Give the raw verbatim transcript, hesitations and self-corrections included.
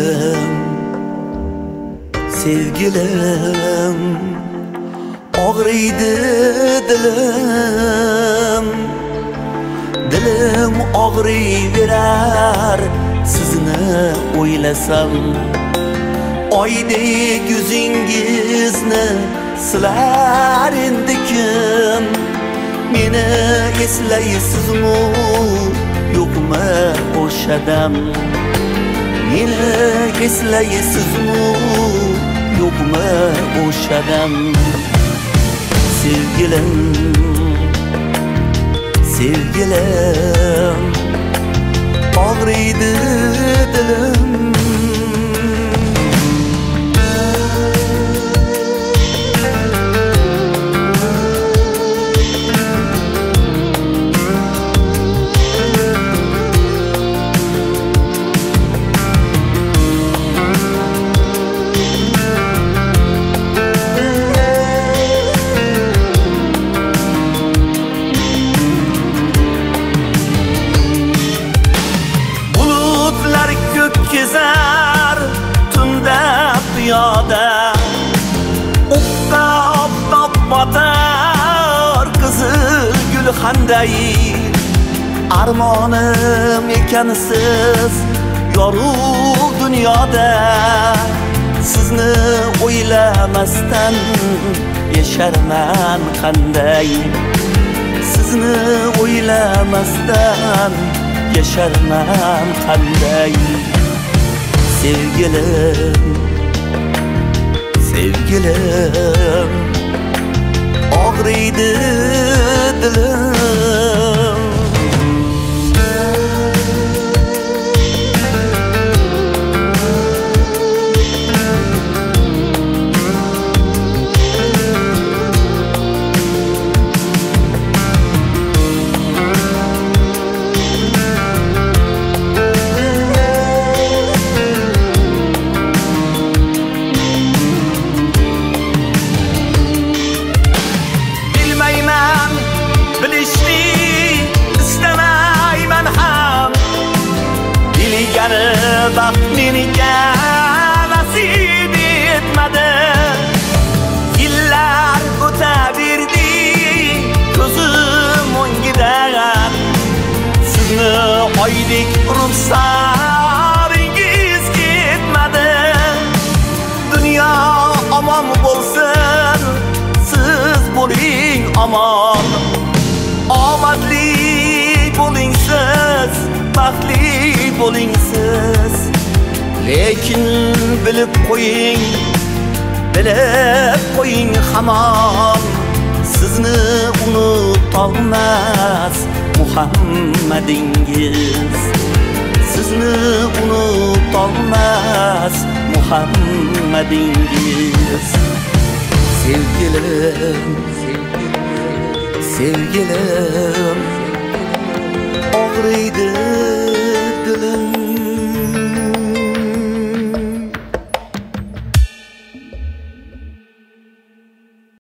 Sevgilim, sevgilim, ağrıydı dilim, dilim ağrıyıverer sizni o'ylasam. Oydek yüzingizni silar endi kim? Meni eslaysizmi, yo'qmi o'sha dam? Meni eslaysizmi, yo'qmi o'sha dam? Sevgilim, sevgilim, ağrıydı dilim. Gezer tunda piyoda, o'qqa oftob botar qizil gulxanday. Armonim ekansiz yorug' dunyoda, sizni o'ylamasdan yasharman qanday? Sizni o'ylamasdan yasharman qanday? Sevgilim, sevgilim, ağrıydı dilim. Baxt menga nasib etmadi. Yillar o'taverdi ko'zim o'ngidan, sizni oydek ruxsaringiz ketmadi. Dunyo omon bo'lsin, siz bo'ling omon. Omadli bo'ling siz, baxtli bo'ling siz. Lekin bilib qo'ying, bilib qo'ying hamon, sizni unutolmas Muhammadingiz. Sizni unutolmas Muhammadingiz. Sevgilim, sevgilim, ağrıydı dilim.